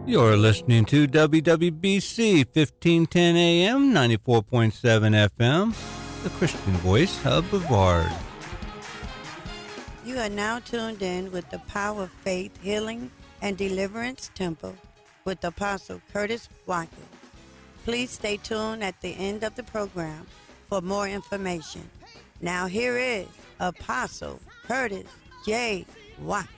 You're listening to WWBC 1510 AM, 94.7 FM, the Christian Voice of Brevard. You are now tuned in with the Power of Faith, Healing, and Deliverance Temple with Apostle Curtis Watkins. Please stay tuned at the end of the program for more information. Now here is Apostle Curtis J. Watkins.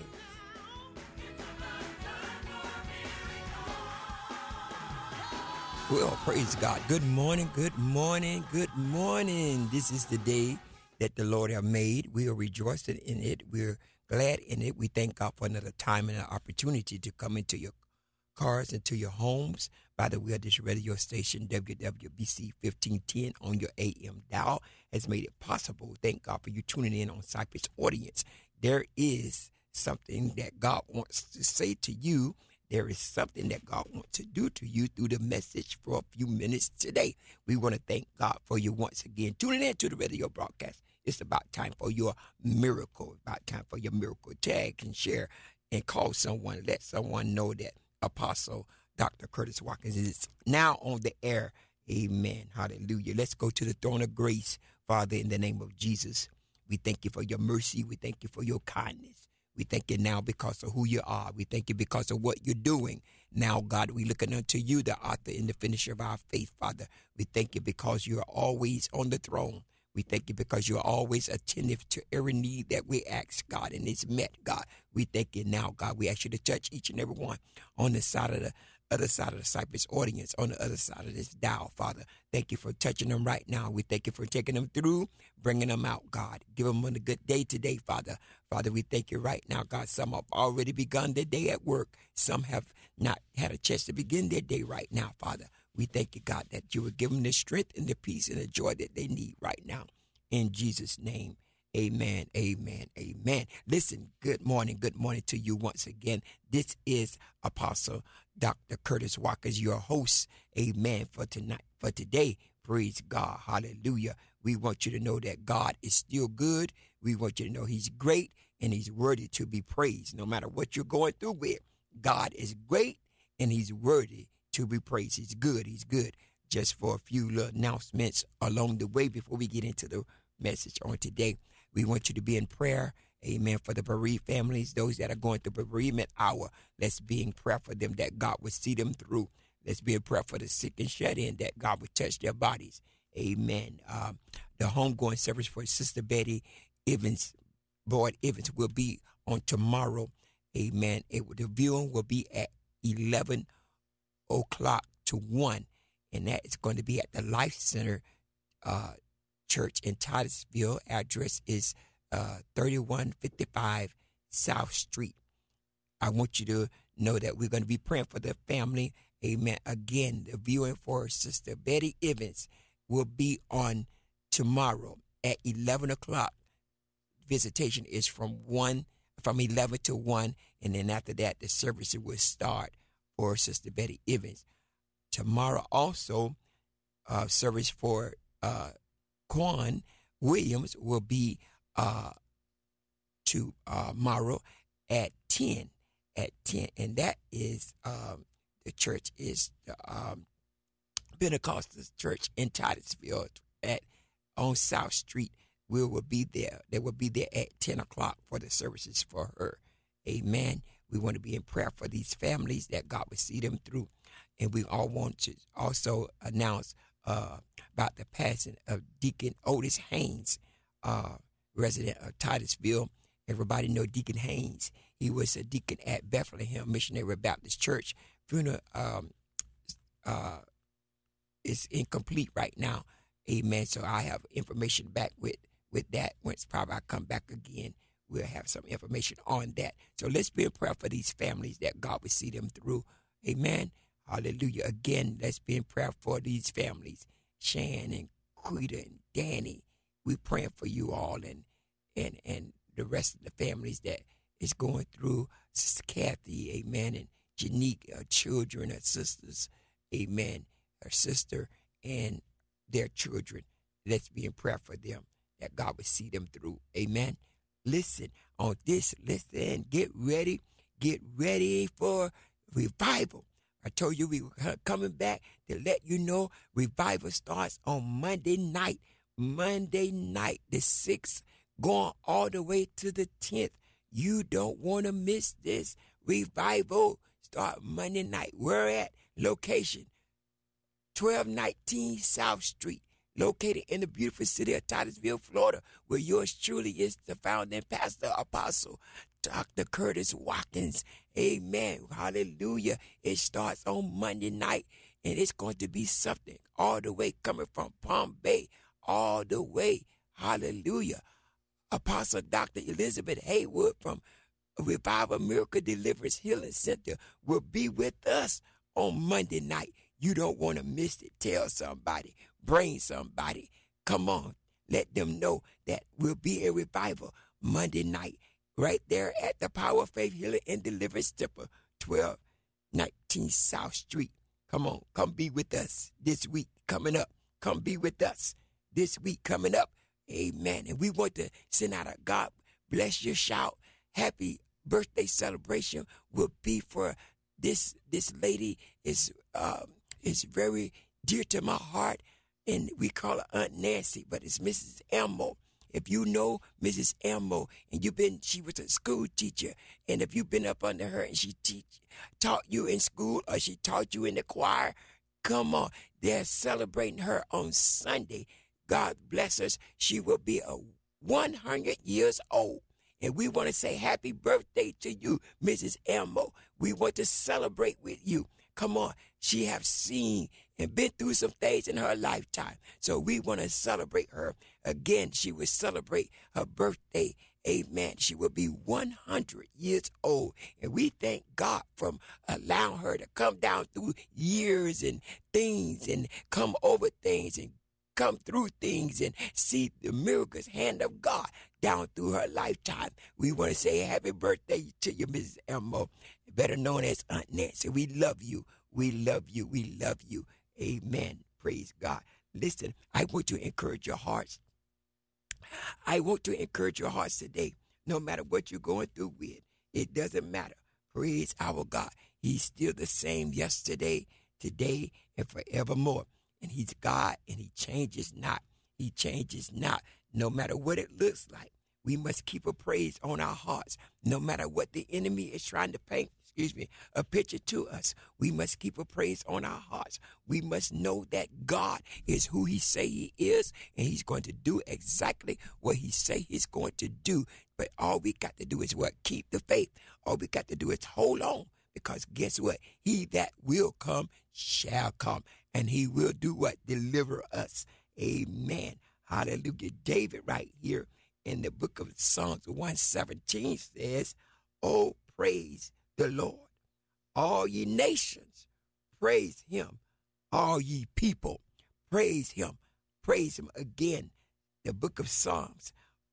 Well, praise God. Good morning, good morning, good morning. This is the day that the Lord has made. We are rejoicing in it. We're glad in it. We thank God for another time and an opportunity to come into your cars, into your homes by the way of this radio station, WWBC 1510 on your AM dial has made it possible. Thank God for you tuning in on Cypress Audience. There is something that God wants to say to you. There is something that God wants to do to you through the message for a few minutes today. We want to thank God for you once again tuning in to the radio broadcast. It's about time for your miracle, about time for your miracle. Tag and share and call someone, let someone know that Apostle Dr. Curtis Watkins is now on the air. Amen. Hallelujah. Let's go to the throne of grace, Father, in the name of Jesus. We thank you for your mercy. We thank you for your kindness. We thank you now because of who you are. We thank you because of what you're doing. Now, God, we looking unto you, the author and the finisher of our faith, Father. We thank you because you're always on the throne. We thank you because you're always attentive to every need that we ask, God, and it's met, God. We thank you now, God. We ask you to touch each and every one on the side of the other side of the Cypress audience, on the other side of this dial, Father. Thank you for touching them right now. We thank you for taking them through, bringing them out, God. Give them a good day today, Father. Father, we thank you right now, God. Some have already begun their day at work. Some have not had a chance to begin their day right now, Father. We thank you, God, that you will give them the strength and the peace and the joy that they need right now. In Jesus' name, amen, amen, amen. Listen, good morning to you once again. This is Apostle Dr. Curtis Watkins, your host, amen, for tonight, for today. Praise God, hallelujah. We want you to know that God is still good. We want you to know he's great and he's worthy to be praised. No matter what you're going through with, God is great and he's worthy to be praised. He's good, he's good. Just for a few little announcements along the way before we get into the message on today. We want you to be in prayer, amen, for the bereaved families, those that are going through bereavement hour. Let's be in prayer for them that God would see them through. Let's be in prayer for the sick and shut in that God would touch their bodies. Amen. The homegoing service for Sister Betty Evans, Boyd Evans, will be on tomorrow. Amen. The viewing will be at 11 o'clock to 1. And that is going to be at the Life Center Church in Titusville. Address is 3155 South Street. I want you to know that we're going to be praying for the family. Amen. Again, the viewing for Sister Betty Evans will be on tomorrow at 11 o'clock. Visitation is from 11 to 1. And then after that, the service will start for Sister Betty Evans. Tomorrow also, service for Quan Williams will be tomorrow at 10. And that is the church is the Pentecostal Church in Titusville on South Street. We will be there. They will be there at 10 o'clock for the services for her. Amen. We want to be in prayer for these families that God will see them through. And we all want to also announce about the passing of Deacon Otis Haynes, resident of Titusville. Everybody know Deacon Haynes. He was a deacon at Bethlehem Missionary Baptist Church. Funeral is incomplete right now. Amen. So I have information back with that. Once probably I come back again, we'll have some information on that. So let's be in prayer for these families that God will see them through. Amen. Hallelujah. Again, let's be in prayer for these families, Shan and Quita and Danny. We're praying for you all and the rest of the families that is going through. Sister Kathy, amen, and Janique, her children, her sisters, amen, her sister and their children. Let's be in prayer for them, that God would see them through. Amen. Listen, get ready for revival. I told you we were coming back to let you know revival starts on Monday night. Monday night, the 6th, going all the way to the 10th. You don't want to miss this. Revival start Monday night. Where at? Location 1219 South Street, located in the beautiful city of Titusville, Florida, where yours truly is the founding pastor, apostle, Dr. Curtis Watkins. Amen. Hallelujah. It starts on Monday night, and it's going to be something all the way coming from Palm Bay, all the way. Hallelujah. Apostle Dr. Elizabeth Haywood from Revival Miracle Deliverance Healing Center will be with us on Monday night. You don't want to miss it. Tell somebody. Bring somebody. Come on. Let them know that we'll be in revival Monday night right there at the Power of Faith Healing and Deliverance Temple, 1219 South Street. Come on. Come be with us this week coming up. Come be with us this week coming up. Amen. And we want to send out a God bless your shout. Happy birthday celebration will be for this lady is very dear to my heart, and we call her Aunt Nancy, but it's Mrs. Elmo. If you know Mrs. Elmo, and she was a school teacher, and if you've been up under her and she taught you in school or she taught you in the choir, come on, they're celebrating her on Sunday. God bless us. She will be 100 years old. And we want to say happy birthday to you, Mrs. Elmo. We want to celebrate with you. Come on. She have seen and been through some things in her lifetime. So we want to celebrate her. Again, she will celebrate her birthday. Amen. She will be 100 years old. And we thank God for allowing her to come down through years and things and come over things and come through things and see the miracles hand of God down through her lifetime. We want to say happy birthday to you, Mrs. Elmo, better known as Aunt Nancy. We love you. We love you. We love you. Amen. Praise God. Listen, I want to encourage your hearts. I want to encourage your hearts today. No matter what you're going through with, it doesn't matter. Praise our God. He's still the same yesterday, today, and forevermore. And he's God, and he changes not. He changes not. No matter what it looks like, we must keep a praise on our hearts. No matter what the enemy is trying to paint, a picture to us, we must keep a praise on our hearts. We must know that God is who he say he is, and he's going to do exactly what he say he's going to do. But all we got to do is what? Keep the faith. All we got to do is hold on. Because guess what? He that will come shall come. And he will do what? Deliver us. Amen. Hallelujah. David right here in the book of Psalms 117 says, oh, praise the Lord. All ye nations, praise him. All ye people, praise him. Praise him again. The book of Psalms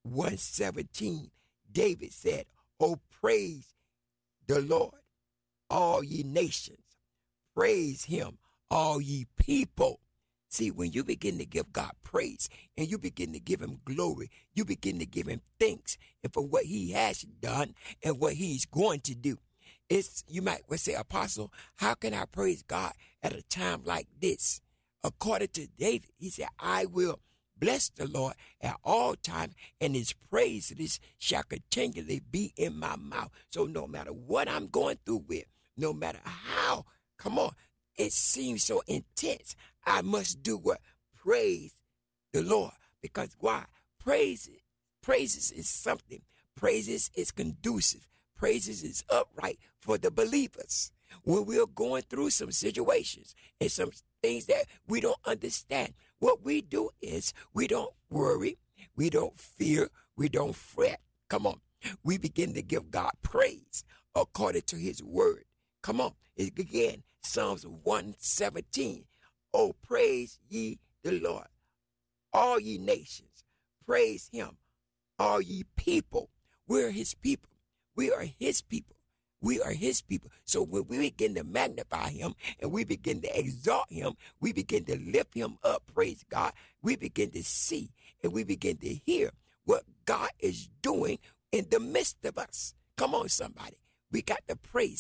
117, David said, oh, praise the Lord. All ye nations, praise him. All ye people. See, when you begin to give God praise and you begin to give him glory, you begin to give him thanks and for what he has done and what he's going to do. You might say, Apostle, how can I praise God at a time like this? According to David, he said, I will bless the Lord at all times, and his praises shall continually be in my mouth. So no matter what I'm going through with, no matter how, come on, it seems so intense, I must do what? Praise the Lord. Because why? Praises is something. Praises is conducive. Praises is upright for the believers. When we're going through some situations and some things that we don't understand, what we do is we don't worry, we don't fear, we don't fret. Come on. We begin to give God praise according to his word. Come on. Again, Psalms 117. Oh, praise ye the Lord. All ye nations, praise him. All ye people. We're his people. We are his people. We are his people. So when we begin to magnify him and we begin to exalt him, we begin to lift him up, praise God. We begin to see and we begin to hear what God is doing in the midst of us. Come on, somebody. We got to praise him.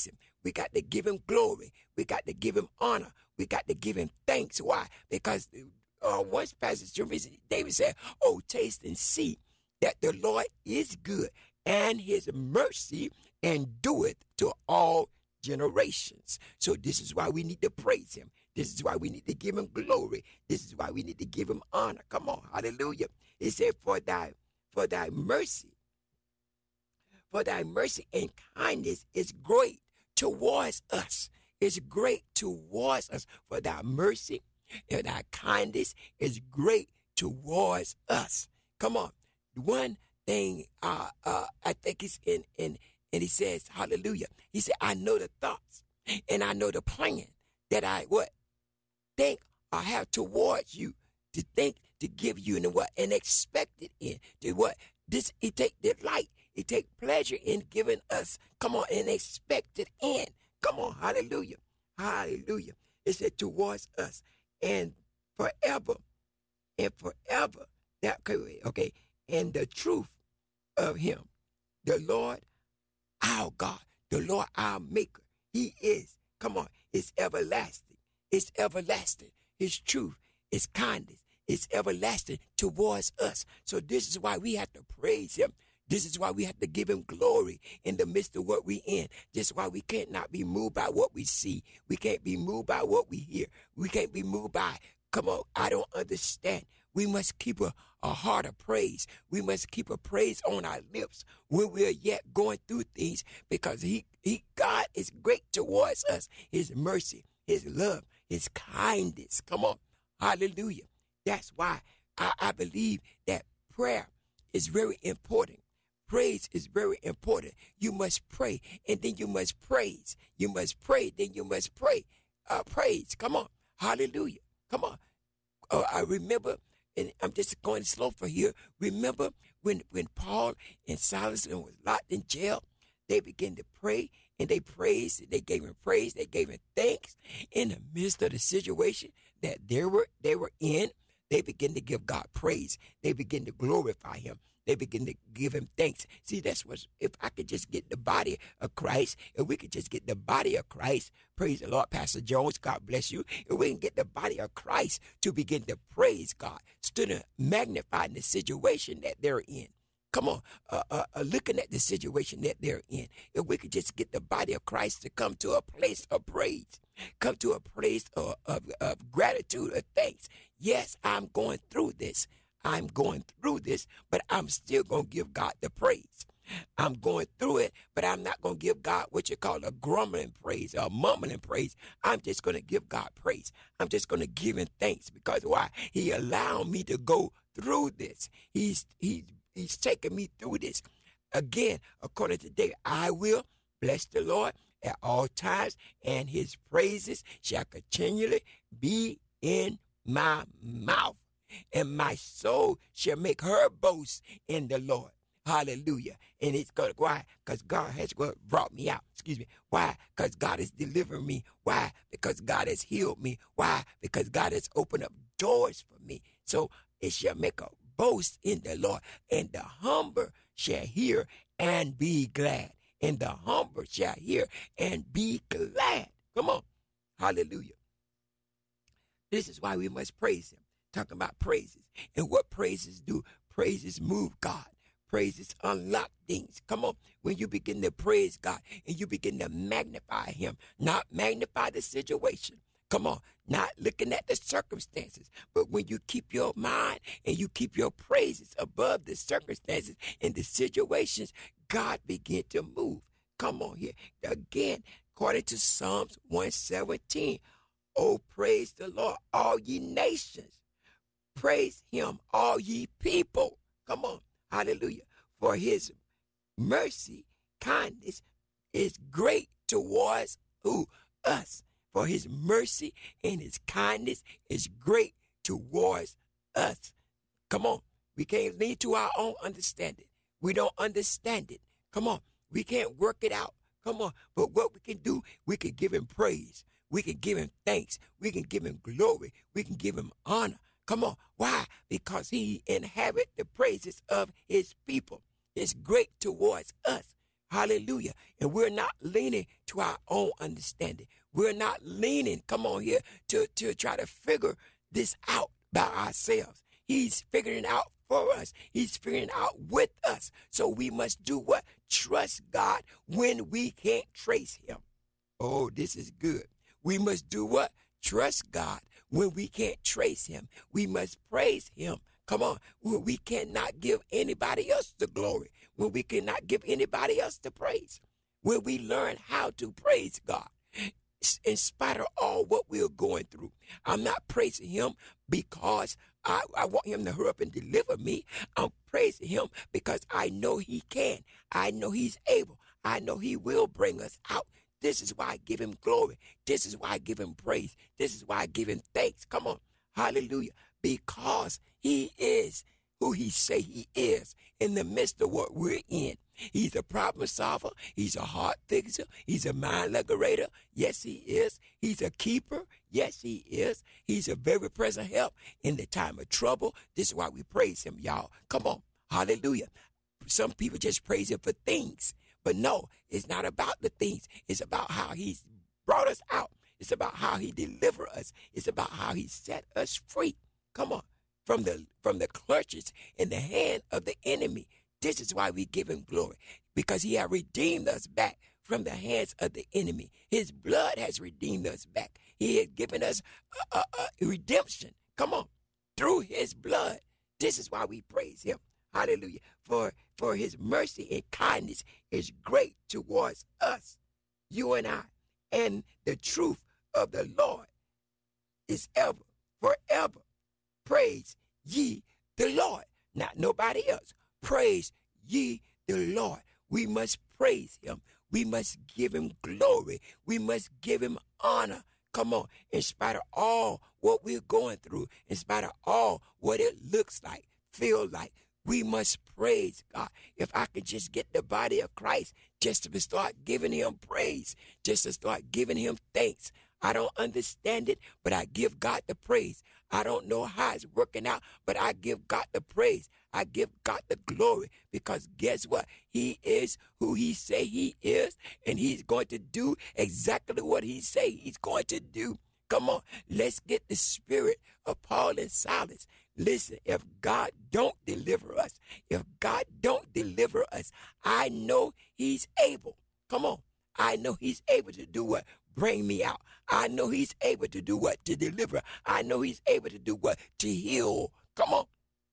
We got to give him glory. We got to give him honor. We got to give him thanks. Why? Because one passage, David said, oh, taste and see that the Lord is good, and his mercy endureth to all generations. So this is why we need to praise him. This is why we need to give him glory. This is why we need to give him honor. Come on, hallelujah. It said, for thy mercy and kindness is great towards us. It's great towards us. For thy mercy and thy kindness is great towards us. Come on. One thing I think it's in and he says, hallelujah. He said, I know the thoughts and I know the plan that I think or have towards you, to think, to give you an expected end. To what? This, it take delight. It take pleasure in giving us, come on, an expected end. Come on, hallelujah. Hallelujah. It said towards us and forever. That okay. And the truth of him, the Lord our God, the Lord our maker, he is, come on, it's everlasting. It's everlasting. His truth, his kindness, it's everlasting towards us. So this is why we have to praise him. This is why we have to give him glory in the midst of what we in. This is why we can't not be moved by what we see. We can't be moved by what we hear. We can't be moved by, come on, I don't understand. We must keep a heart of praise. We must keep a praise on our lips when we're yet going through things, because God is great towards us. His mercy, his love, his kindness. Come on. Hallelujah. That's why I believe that prayer is very important. Praise is very important. You must pray, and then you must praise. You must pray, then you must pray. Praise. Come on. Hallelujah. Come on. I remember, and I'm just going slow for here. Remember when Paul and Silas was locked in jail, they began to pray, and they praised. They gave him praise. They gave him thanks in the midst of the situation that they were in. They began to give God praise. They began to glorify him. They begin to give him thanks. See, that's what, if I could just get the body of Christ, if we could just get the body of Christ, praise the Lord, Pastor Jones, God bless you. If we can get the body of Christ to begin to praise God, instead of magnifying the situation that they're in. Come on, looking at the situation that they're in. If we could just get the body of Christ to come to a place of praise, come to a place of gratitude, of thanks. Yes, I'm going through this. I'm going through this, but I'm still going to give God the praise. I'm going through it, but I'm not going to give God what you call a grumbling praise or a mumbling praise. I'm just going to give God praise. I'm just going to give him thanks, because why? He allowed me to go through this. He's taking me through this. Again, according to David, I will bless the Lord at all times, and his praises shall continually be in my mouth. And my soul shall make her boast in the Lord. Hallelujah. And it's going to, why? Because God has brought me out. Excuse me. Why? Because God has delivered me. Why? Because God has healed me. Why? Because God has opened up doors for me. So it shall make a boast in the Lord. And the humble shall hear and be glad. And the humble shall hear and be glad. Come on. Hallelujah. This is why we must praise him. Talking about praises. And what praises do? Praises move God. Praises unlock things. Come on. When you begin to praise God and you begin to magnify him, not magnify the situation. Come on. Not looking at the circumstances. But when you keep your mind and you keep your praises above the circumstances and the situations, God begin to move. Come on here. Again, according to Psalms 117, oh, praise the Lord, all ye nations. Praise him, all ye people. Come on. Hallelujah. For his mercy, kindness is great towards who? Us. For his mercy and his kindness is great towards us. Come on. We can't lean to our own understanding. We don't understand it. Come on. We can't work it out. Come on. But what we can do, we can give him praise. We can give him thanks. We can give him glory. We can give him honor. Come on. Why? Because he inhabit the praises of his people. It's great towards us. Hallelujah. And we're not leaning to our own understanding. We're not leaning, come on here, to try to figure this out by ourselves. He's figuring it out for us. He's figuring it out with us. So we must do what? Trust God when we can't trace him. Oh, this is good. We must do what? Trust God when we can't trace him. We must praise him. Come on. When we cannot give anybody else the glory. When we cannot give anybody else the praise. When we learn how to praise God in spite of all what we're going through. I'm not praising him because I want him to hurry up and deliver me. I'm praising him because I know he can. I know he's able. I know he will bring us out. This is why I give him glory. This is why I give him praise. This is why I give him thanks. Come on. Hallelujah. Because he is who he say he is in the midst of what we're in. He's a problem solver. He's a heart fixer. He's a mind liberator. Yes, he is. He's a keeper. Yes, he is. He's a very present help in the time of trouble. This is why we praise him, y'all. Come on. Hallelujah. Some people just praise him for things. But no, it's not about the things. It's about how he's brought us out. It's about how he delivered us. It's about how he set us free. Come on. From the clutches in the hand of the enemy. This is why we give him glory. Because he has redeemed us back from the hands of the enemy. His blood has redeemed us back. He has given us redemption. Come on. Through his blood. This is why we praise him. Hallelujah. For his mercy and kindness is great towards us, you and I. And the truth of the Lord is ever, forever. Praise ye the Lord. Not nobody else. Praise ye the Lord. We must praise him. We must give him glory. We must give him honor. Come on. In spite of all what we're going through, in spite of all what it looks like, feel like, we must praise God. If I could just get the body of Christ just to start giving him praise, just to start giving him thanks. I don't understand it, but I give God the praise. I don't know how it's working out, but I give God the praise. I give God the glory because guess what? He is who he say he is, and he's going to do exactly what he say he's going to do. Come on, let's get the spirit of Paul and Silas. Listen, if God don't deliver us, I know he's able. Come on. I know he's able to do what? Bring me out. I know he's able to do what? To deliver. I know he's able to do what? To heal. Come on.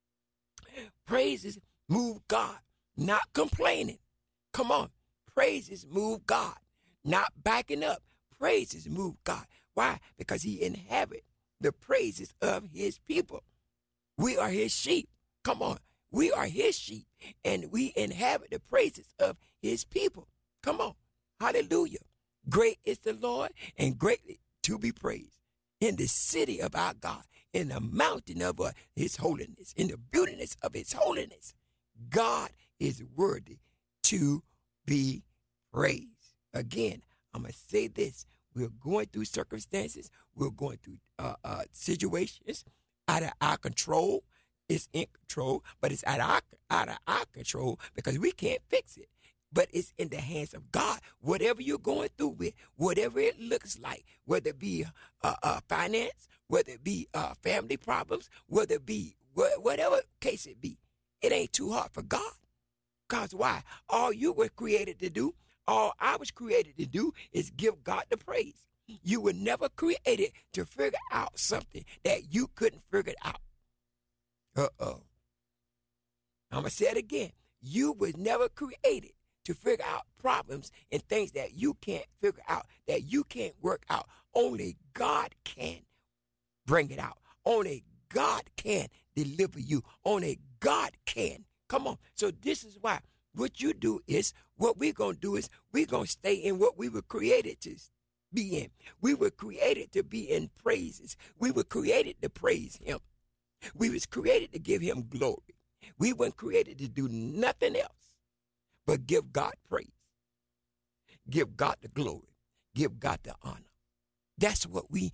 Praises move God, not complaining. Come on. Praises move God, not backing up. Praises move God. Why? Because he inhabits the praises of his people. We are his sheep. Come on. We are his sheep, and we inhabit the praises of his people. Come on. Hallelujah. Great is the Lord and greatly to be praised in the city of our God, in the mountain of his holiness, in the beautiness of his holiness. God is worthy to be praised. Again, I'm going to say this. We're going through circumstances. We're going through situations out of our control. It's in control, but it's out of our control because we can't fix it. But it's in the hands of God. Whatever you're going through with, whatever it looks like, whether it be finance, whether it be family problems, whether it be whatever case it be, it ain't too hard for God. Because why? All you were created to do, all I was created to do is give God the praise. You were never created to figure out something that you couldn't figure out. Uh-oh. I'm going to say it again. You was never created to figure out problems and things that you can't figure out, that you can't work out. Only God can bring it out. Only God can deliver you. Only God can. Come on. So this is why what you do is, what we're going to do is we're going to stay in what we were created to be in. We were created to be in praises. We were created to praise him. We was created to give him glory. We weren't created to do nothing else but give God praise. Give God the glory. Give God the honor. That's what we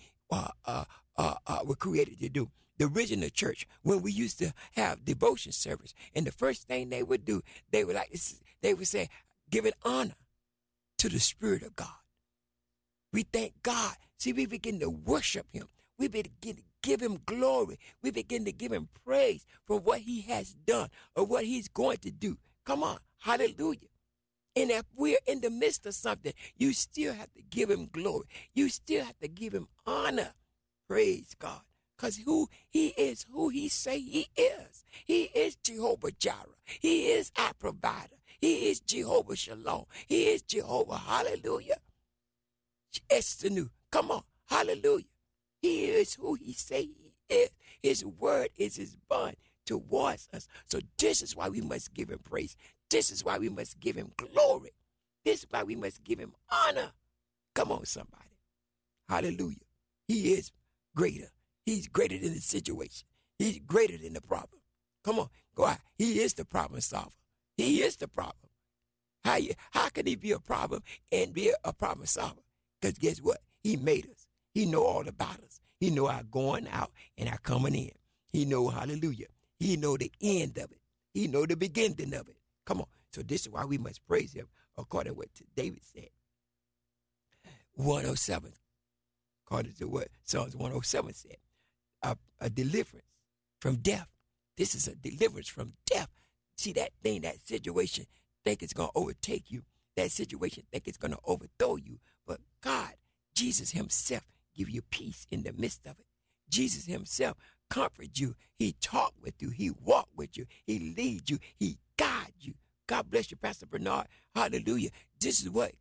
were created to do. The original church, when we used to have devotion service, and the first thing they would do, they would say, giving honor to the Spirit of God. We thank God. See, we begin to worship him. We begin to give him glory. We begin to give him praise for what he has done or what he's going to do. Come on. Hallelujah. And if we're in the midst of something, you still have to give him glory. You still have to give him honor. Praise God. Because who he is, who he say he is. He is Jehovah Jireh. He is our provider. He is Jehovah Shalom. He is Jehovah. Hallelujah. Estenu. Come on. Hallelujah. He is who he say he is. His word is his bond towards us. So this is why we must give him praise. This is why we must give him glory. This is why we must give him honor. Come on, somebody. Hallelujah. He is greater. He's greater than the situation. He's greater than the problem. Come on. Go out. He is the problem solver. He is the problem. How can he be a problem and be a problem solver? Because guess what? He made us. He know all about us. He know our going out and our coming in. He know, hallelujah. He know the end of it. He know the beginning of it. Come on. So this is why we must praise him according to what David said. 107. According to what Psalms 107 said. A deliverance from death. This is a deliverance from death. See that thing, that situation, think it's going to overtake you. That situation, think it's going to overthrow you. But God, Jesus himself, give you peace in the midst of it. Jesus himself comfort you. He talk with you. He walk with you. He lead you. He guide you. God bless you, Pastor Bernard. Hallelujah. This is what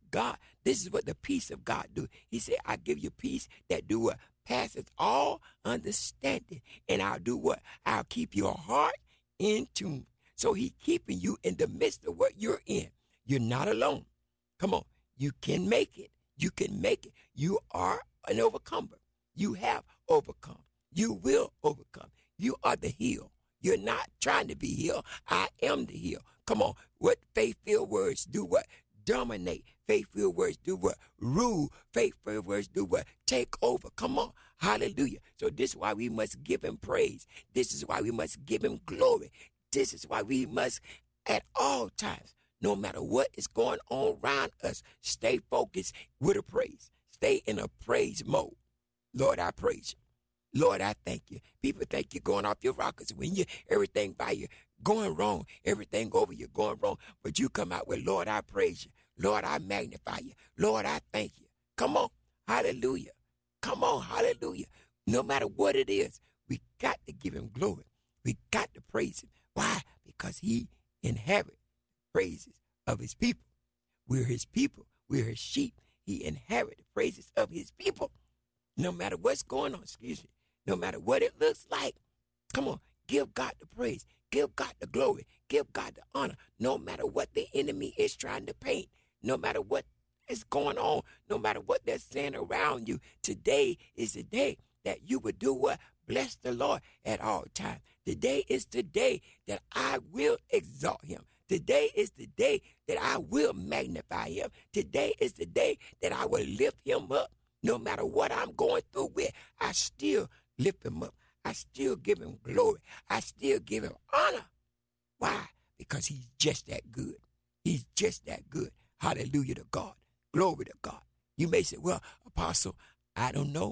the peace of God do. He said, I give you peace that do what? Passes all understanding. And I'll do what? I'll keep your heart in tune. So he keeping you in the midst of what you're in. You're not alone. Come on. You can make it. You can make it. You are an overcomer. You have overcome. You will overcome. You are the healed. You're not trying to be healed. I am the healed. Come on. What faith-filled words do what? Dominate. Faith-filled words do what? Rule. Faith-filled words do what? Take over. Come on. Hallelujah. So this is why we must give him praise. This is why we must give him glory. This is why we must, at all times, no matter what is going on around us, stay focused with a praise. Stay in a praise mode. Lord, I praise you. Lord, I thank you. People think you're going off your rockers when everything by you going wrong, everything over you going wrong. But you come out with, Lord, I praise you. Lord, I magnify you. Lord, I thank you. Come on. Hallelujah. Come on. Hallelujah. No matter what it is, we got to give him glory. We got to praise him. Why? Because he inhabits praises of his people. We're his people. We're his sheep. He inherits the praises of his people. No matter what's going on, no matter what it looks like, come on, give God the praise. Give God the glory. Give God the honor. No matter what the enemy is trying to paint, no matter what is going on, no matter what they're saying around you, today is the day that you would do what? Bless the Lord at all times. Today is the day that I will exalt him. Today is the day that I will magnify him. Today is the day that I will lift him up. No matter what I'm going through with, I still lift him up. I still give him glory. I still give him honor. Why? Because he's just that good. He's just that good. Hallelujah to God. Glory to God. You may say, well, Apostle, I don't know.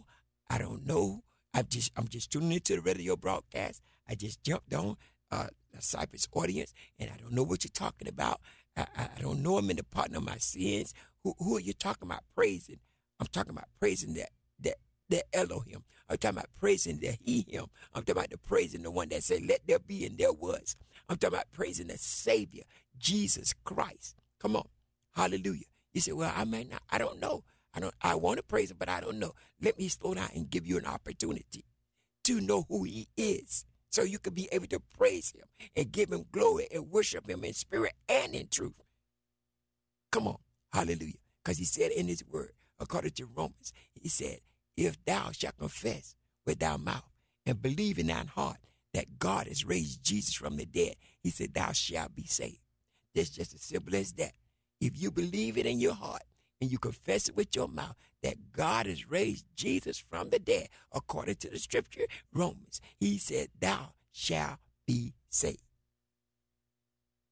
I'm just tuning into the radio broadcast. I just jumped on the Cypress audience, and I don't know what you're talking about. I don't know him in the pardon of my sins. Who are you talking about praising? I'm talking about praising that Elohim. I'm talking about praising the he, him. I'm talking about the praising the one that said, let there be and there was. I'm talking about praising the Savior, Jesus Christ. Come on. Hallelujah. You say, well, I don't know. I want to praise him, but I don't know. Let me slow down and give you an opportunity to know who he is, so you can be able to praise him and give him glory and worship him in spirit and in truth. Come on. Hallelujah. Because he said in his word, according to Romans, he said, if thou shalt confess with thy mouth and believe in thine heart that God has raised Jesus from the dead, he said, thou shalt be saved. That's just as simple as that. If you believe it in your heart and you confess it with your mouth that God has raised Jesus from the dead, according to the scripture, Romans, he said, thou shalt be saved.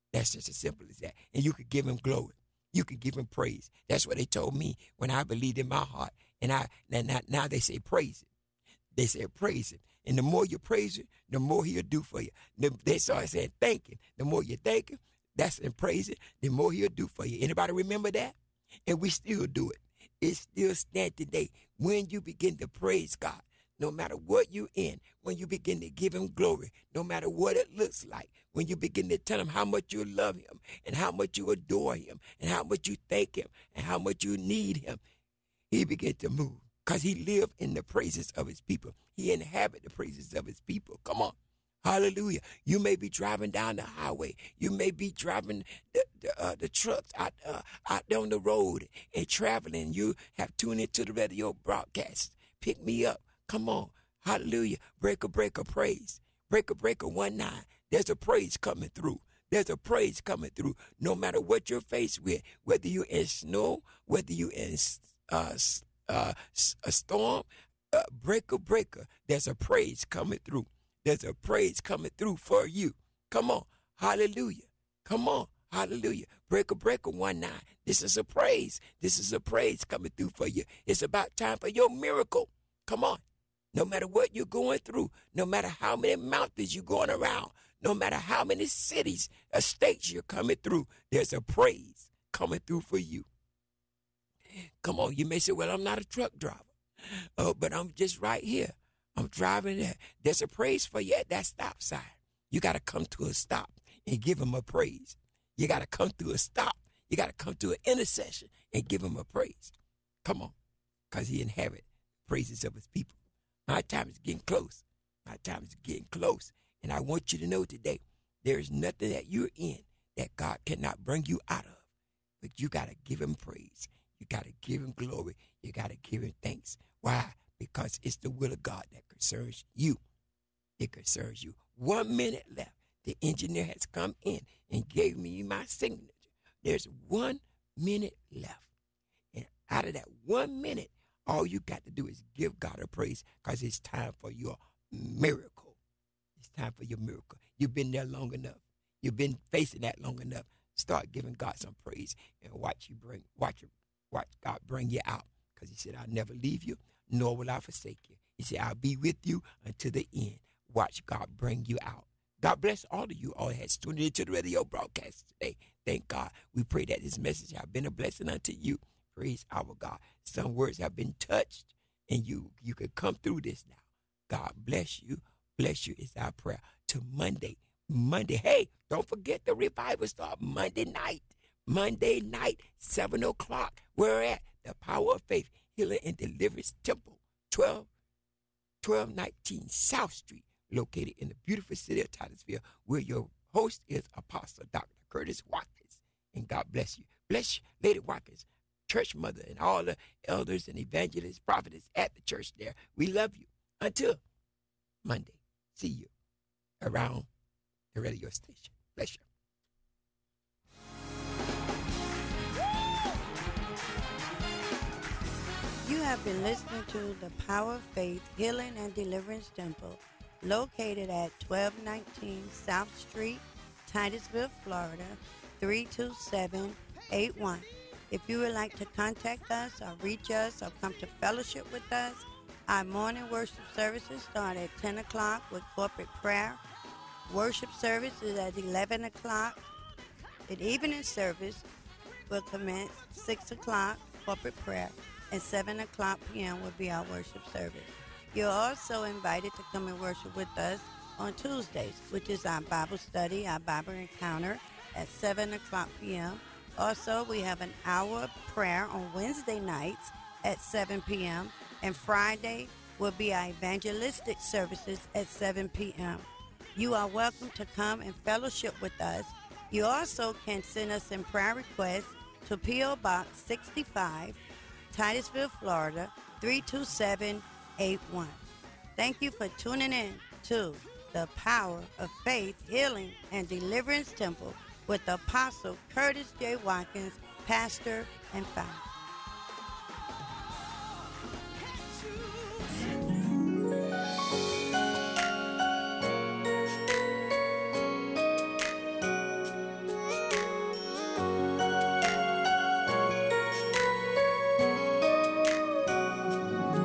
That's just as simple as that. And you could give him glory. You could give him praise. That's what they told me when I believed in my heart. And now they say praise him. They say praise him. And the more you praise him, the more he'll do for you. They started saying thank him. The more you thank him, that's in praise him, the more he'll do for you. Anybody remember that? And we still do it. It still stands today. When you begin to praise God, no matter what you're in, when you begin to give him glory, no matter what it looks like, when you begin to tell him how much you love him and how much you adore him and how much you thank him and how much you need him, he begin to move because he lived in the praises of his people. He inhabit the praises of his people. Come on. Hallelujah. You may be driving down the highway. You may be driving the trucks out on the road and traveling. You have tuned into the radio broadcast. Pick me up. Come on. Hallelujah. Breaker, praise. Breaker, 19. There's a praise coming through. There's a praise coming through. No matter what you're faced with, whether you're in snow, whether you're in a storm, breaker, there's a praise coming through. There's a praise coming through for you. Come on. Hallelujah. Come on. Hallelujah. Breaker, 19. This is a praise. This is a praise coming through for you. It's about time for your miracle. Come on. No matter what you're going through, no matter how many mountains you're going around, no matter how many cities, states you're coming through, there's a praise coming through for you. Come on. You may say, well, I'm not a truck driver. Oh, but I'm just right here. I'm driving there. There's a praise for you at that stop sign. You got to come to a stop and give him a praise. You got to come to a stop. You got to come to an intercession and give him a praise. Come on, because he inhabits praises of his people. My time is getting close. My time is getting close. And I want you to know today, there is nothing that you're in that God cannot bring you out of. But you got to give him praise. You got to give him glory. You got to give him thanks. Why? Because it's the will of God that concerns you. It concerns you. 1 minute left. The engineer has come in and gave me my signature. There's 1 minute left. And out of that 1 minute, all you got to do is give God a praise because it's time for your miracle. It's time for your miracle. You've been there long enough. You've been facing that long enough. Start giving God some praise and watch God bring you out. Because he said, I'll never leave you, nor will I forsake you. He said, I'll be with you until the end. Watch God bring you out. God bless all of you all that has tuned into the radio broadcast today. Thank God. We pray that this message has been a blessing unto you. Praise our God. Some words have been touched, and you can come through this now. God bless you. Bless you is our prayer. To Monday. Hey, don't forget the revival start Monday night. Monday night, 7 o'clock. We're at the Power of Faith Healing and Deliverance Temple, 1219 South Street, located in the beautiful city of Titusville, where your host is Apostle Dr. Curtis Watkins. And God bless you. Bless you, Lady Watkins, church mother, and all the elders and evangelists, prophets at the church there. We love you. Until Monday, see you around the radio station. Bless you. You have been listening to the Power of Faith Healing and Deliverance Temple, located at 1219 South Street, Titusville, Florida, 32781. If you would like to contact us or reach us or come to fellowship with us, our morning worship services start at 10 o'clock with corporate prayer. Worship service is at 11 o'clock. The evening service will commence 6 o'clock, corporate prayer, and 7 o'clock p.m. will be our worship service. You're also invited to come and worship with us on Tuesdays, which is our Bible study, our Bible encounter at 7 o'clock p.m. Also, we have an hour of prayer on Wednesday nights at 7 p.m. And Friday will be our evangelistic services at 7 p.m. You are welcome to come and fellowship with us. You also can send us in prayer requests to P.O. Box 65, Titusville, Florida, 32781. Thank you for tuning in to the Power of Faith Healing and Deliverance Temple with Apostle Curtis J. Watkins, pastor and founder.